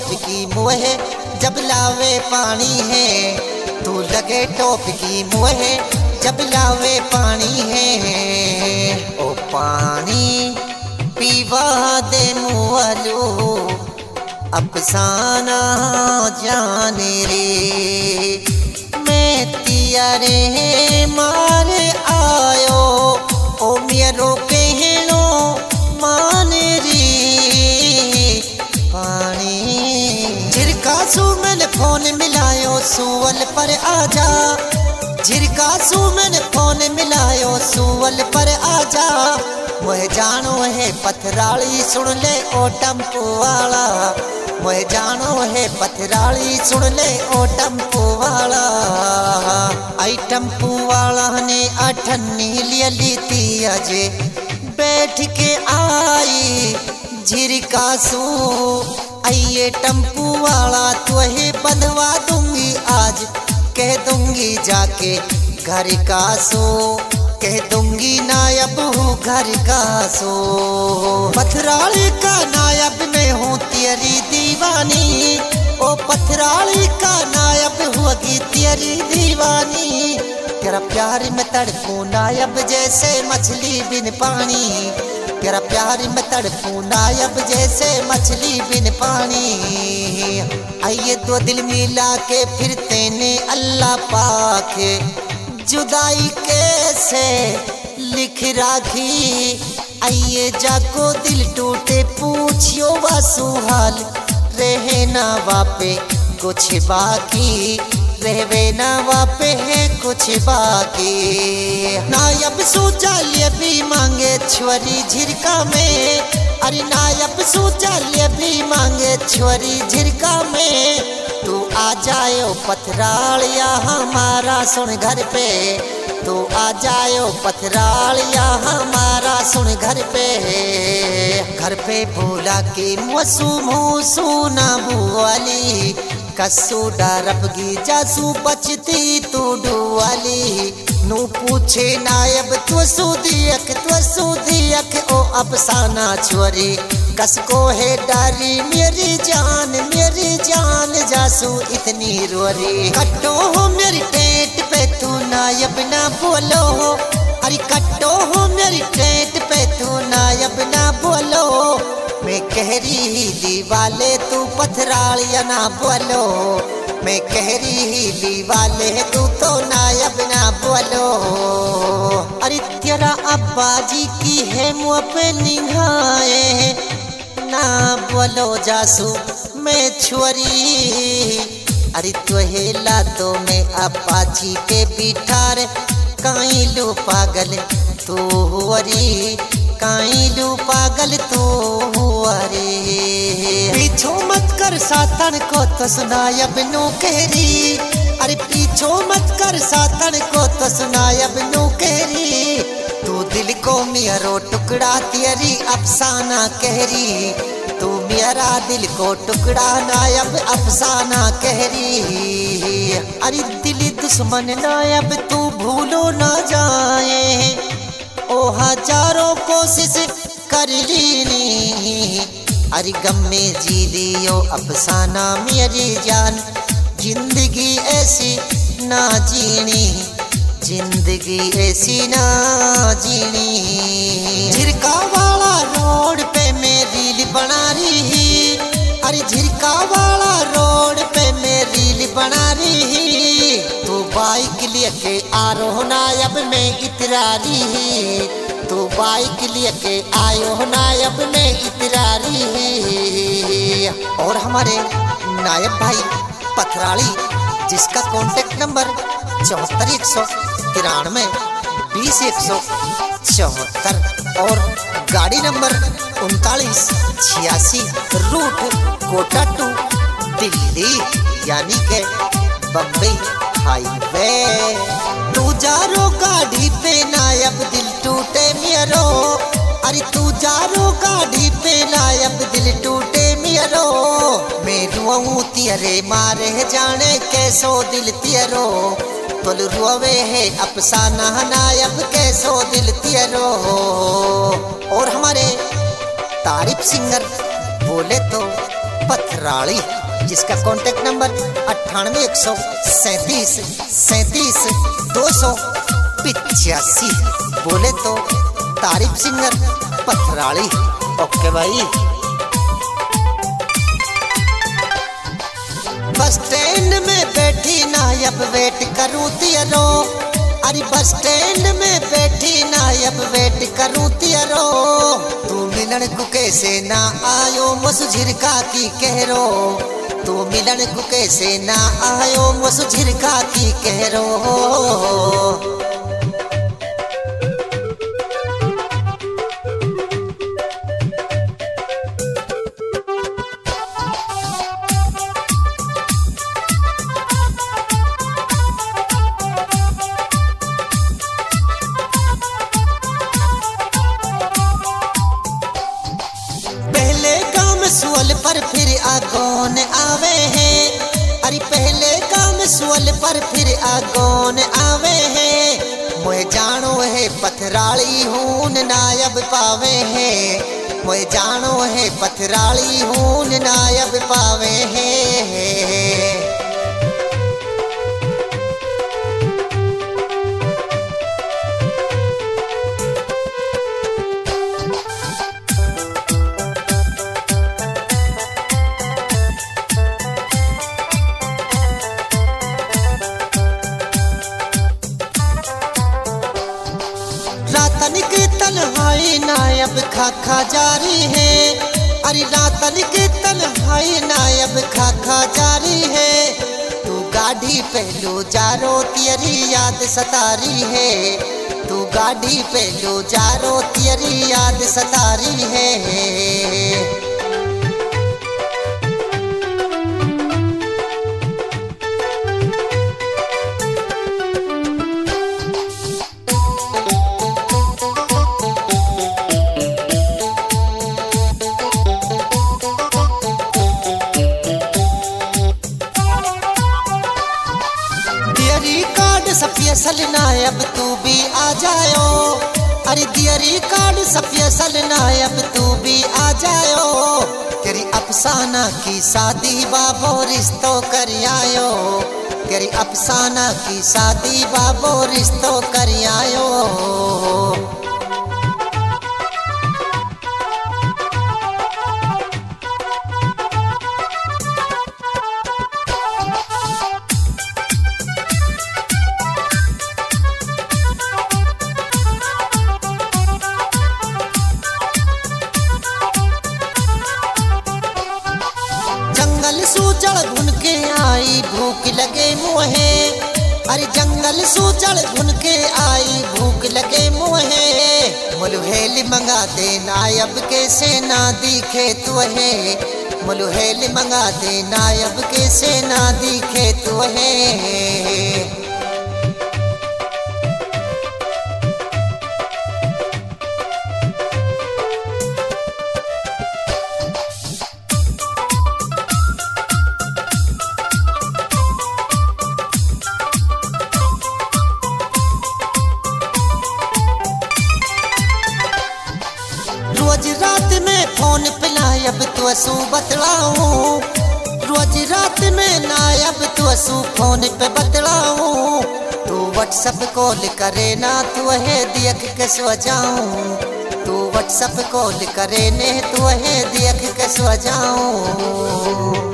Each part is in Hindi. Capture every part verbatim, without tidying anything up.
टोप की मुहे जब लावे पानी है, तू लगे टोप की मुहे जब लावे पानी है। ओ पानी पीवा दे मुअलो अफसाना जाने रे, मैं तियारे मारे आयो ओ मेरो कहनो मान रे। पानी झिरका सू मैंने फोन मिलायो सुअल पर आजा, झिरका सू मैंने फोन मिलायो सुअल पर आजा। मुझे जानो है पथराली सुन ले ओ टम्पू वाला, मुझे जानो है पथराली सुन ले ओ टम्पू वाला। आई टम्पू वाला ने अठन्नी लिया लीती अजे बैठ के आई झिरका सू। आइए टम्पू वाला तुहे बंधवा दूंगी आज, कह दूंगी जाके घर का सो, कह दूंगी नायब हूँ घर का सो। पथराली का नायब मैं हूँ तेरी दीवानी, ओ पथराली का नायब होगी तेरी दीवानी। तेरा प्यार में तड़पूं नायब जैसे मछली बिन पानी, तेरा प्यार में तड़पूं नायब जैसे मछली बिन पानी। आइए दो दिल मिला के फिरते ने अल्लाह पाक जुदाई कैसे लिख राखी। आइए जाको दिल टूटे पूछियो वासु हाल, रहे ना वापे कुछ बाकी, रहवे ना वापे है कुछ बाकी। नायब सोचा ले भी मांगे छुरी झिरका में, अरे नायब सोचा ले भी मांगे छुरी झिरका में। तू आ जायो पथरालिया हमारा सुन घर पे, तू आ जायो पथरालिया हमारा सुन घर पे। घर पे बोला कि मुसू मुसू ना बुआली, कसू डरबगी जासू बचती तू डुआली। नू पूछे नायब तो सुदियक तो सुदियक ओ अफसाना छोरी, कसको है डारी मेरी जान मेरी जान जासू इतनी रोरी। कट्टो हो मेरी पेट पे तू नायब ना बोलो, अरे कट्टो हो मेरी पेट पे तू नायब ना बोलो। मैं कह रही दीवाले तू पथरालिया ना बोलो, मैं कह रही दीवाले तू तो नायब ना बोलो। अरे तेरा अब्बा जी की है मुँह पे निगाहे ना बोलो जासू मैं छुरी। अरे तुहे ला तो मैं अब्बा जी के बिठार काई लो पागल तू हुरी, काई लो पागल तू हुरी। पीछो मत कर सातन को तो सुनायब नो कहरी, अरे पीछो मत कर सातन को तो सुनायब नो कहरी। तू दिल को मेरो टुकड़ा तेरी अफसाना कहरी, तू मेरा दिल को टुकड़ा नायब अफसाना कहरी। अरे दिल दुश्मन नायब तू भूलो ना जाए, ओ हजारों कोशिश कर लीनी। अरे गम में जी लियो अफसाना मेरी जान, जिंदगी ऐसी ना जीनी, जिंदगी ऐसी ना जीनी। झिरका वाला रोड पे मैं रील बना रही, अरे झिरका वाला रोड पे मैं रील बना रही। तू बाइक लेके आरो नायब में इतरा रही, तू बाइक लेके आयो नायब में इतरा रही। और हमारे नायब भाई पथराली जिसका कॉन्टेक्ट नंबर चौहत्तर एक सौ तिरानवे बीस एक सौ चौहत्तर और गाड़ी नंबर उनतालीस छियासी, रूट कोटा टू दिल्ली यानी के बम्बई हाईवे। तू जारो गाड़ी पे नायब दिल टूटे मेरो, अरे तू जारो गाड़ी पे नायब दिल टूटे मेरो। मैं रुआऊं तेरे मारे जाने कैसो दिल तेरो, तुल रुआवे है अफसाना नायब कैसो दिल तेरो। और हमारे तारीफ सिंगर बोले तो पथराली, जिसका कॉन्टेक्ट नंबर अट्ठानवे एक सौ सैंतीस सैंतीस दो सौ पिचासी। बोले तो तारीफ सिंगर पथराली। ओके भाई। बस स्टैंड में बैठी ना अब वेट करूं तियरो, अरे बस स्टैंड में बैठी ना अब वेट करूं तियरो। तू मिलन को कैसे ना आयो मुझ झिरका की कहरो, तू मिलन को कैसे ना आयो मुझ झिरका की कहरो। सुअल पर फिर आगोन आवे हैं, अरे पहले काम सुअल पर फिर आगोन आवे हैं। मोए जानो है पथराली हून नायब पावे हैं, मोए जानो है पथराली हून नायब पावे हैं। रातन की तन्हाई नायब खाखा जारी है, अरे रातन की तन्हाई नायब खाखा जारी है। तू गाड़ी पहलू जारो तेरी याद सतारी है, तू गाड़ी पहलू जारो तेरी याद सतारी है। सफियल नायब तू भी आ जायो, अरे दियरी कार्ड सफियल नायब तू भी आ जायो। तेरी अफसाना की शादी बाबो रिश्तो कर आयो, तेरी अफसाना की शादी बाबो रिश्तो कर आयो। सूचल घुन के आई भूख लगे मुहे, अरे जंगल सूचल घुन के आई भूख लगे मुहे। मुलहेल मंगा दे नायब के सेना दिखे तुहे, मुलहेल मंगा दे नायब के सेना दिखे तुहे। रोज रात में फोन पे नायब तो असू बतलाऊं, रोज रात में नायब तो असू फोन पे बतलाऊं। तू व्हाट्सएप कॉल करे ना तू है देख के सो जाऊं, तू व्हाट्सएप कॉल करे ने तू है देख के सो जाऊं।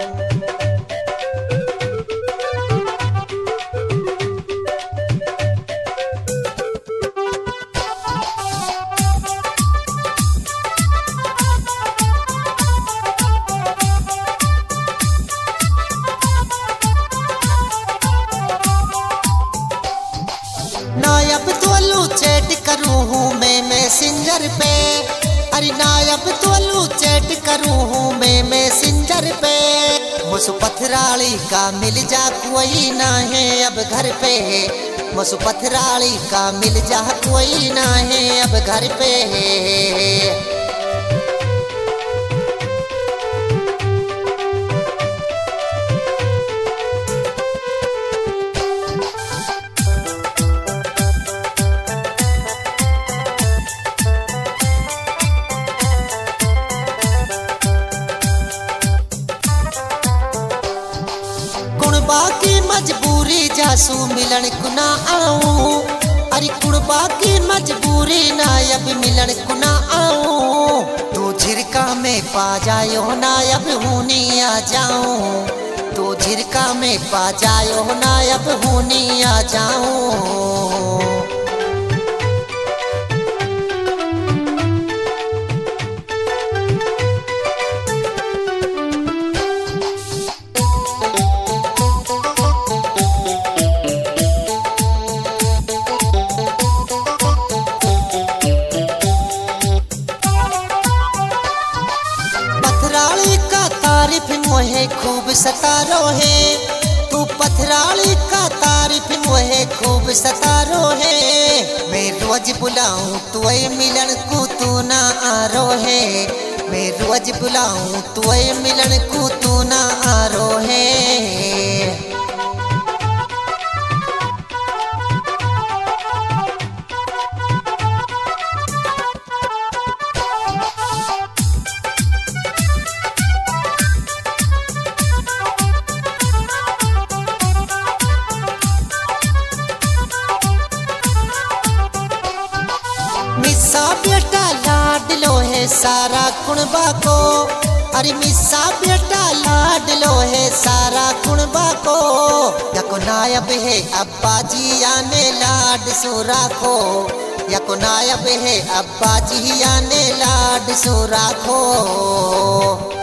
नायब तोलू चैट करूँ हूँ मैं मैसेंजर पे, अरे नायब तोलू चैट करूँ हूँ मैं मैसेंजर पे। मुझ पथराली का मिल जा कोई ना है अब घर पे, मुझ पथराली का मिल जा कोई ना है अब घर पे। झिरका सू मिलन कुना आऊं, अरे कुड़बा की मजबूरी ना अब मिलन कुना आऊं। तू झिरका में पा जायो ना अब हूनी आ जाऊं, तू झिरका में पा जायो ना अब हूनी आ जाऊं। तारीफ मोहे खूब सतारो है, तू पथराली का तारीफ मोहे खूब सतारो है। मैं रोज बुलाऊं तू मिलन को तू ना आरो है, मैं रोज बुलाऊं तू मिलन को तू ना आरो है। मिस्सा बेटा लाडलो है सारा कुणबा को, अरे मिस्सा बेटा लाडलो है सारा कुणबा को। यको नायब है अब्बा जी आने लाड सो राखो, यको नायब है अब्बा जी आने लाड सो राखो।